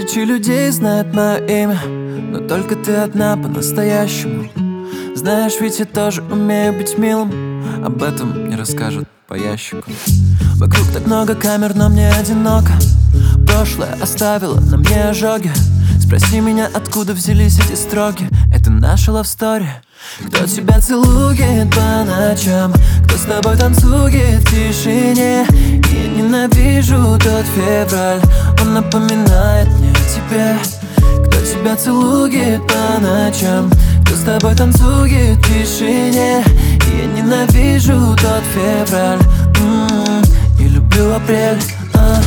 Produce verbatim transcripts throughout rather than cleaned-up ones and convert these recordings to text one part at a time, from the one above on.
Тысячи людей знают мое имя, но только ты одна по-настоящему. Знаешь, ведь я тоже умею быть милым, об этом не расскажут по ящику. Вокруг так много камер, но мне одиноко. Прошлое оставило на мне ожоги. Спроси меня, откуда взялись эти строки. Это наша love story. Кто тебя целует по ночам, кто с тобой танцует в тишине. Я ненавижу тот февраль, он напоминает мне о тебе. Кто тебя целует по ночам, кто с тобой танцует в тишине. Я ненавижу тот февраль, м-м, и люблю апрель. а.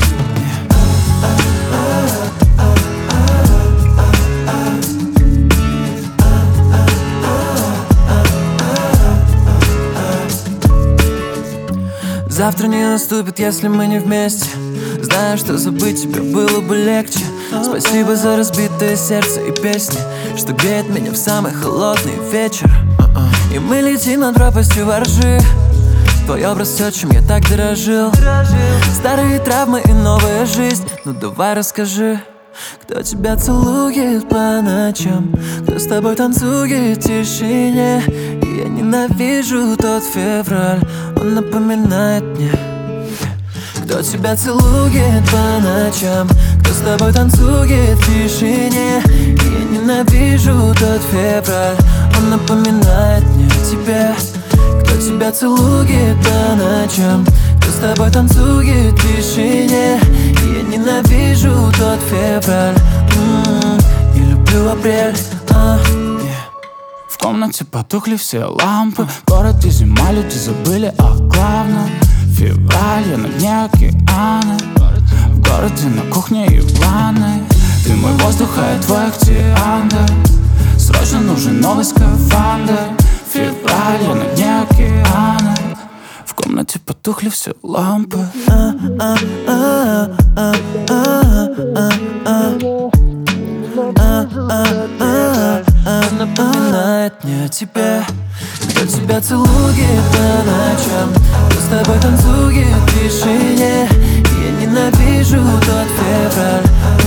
Завтра не наступит, если мы не вместе. Знаю, что забыть тебя было бы легче. Спасибо за разбитое сердце и песни, что греет меня в самый холодный вечер. И мы летим над пропастью воржи. Твой образ все, чем я так дорожил. Старые травмы и новая жизнь. Ну давай расскажи, кто тебя целует по ночам, кто с тобой танцует в тишине. И я ненавижу тот февраль, он напоминает мне. Кто тебя целует по ночам, кто с тобой танцует в тишине. И я ненавижу тот февраль, он напоминает мне о тебе. Кто тебя целует по ночам, кто с тобой танцует в тишине. И я ненавижу тот февраль, м-м, и люблю апрель. а. В комнате потухли все лампы. В городе зима, люди забыли о главном. Февраль, я на дне океана. В городе на кухне и в ванной. Ты мой воздух, а я твой океандр. Срочно нужен новый скафандр. Февраль, я на дне океана. В комнате потухли все лампы. Напоминает мне о тебе. Кто тебя целует по ночам, кто с тобой танцует в тишине. Я ненавижу тот февраль,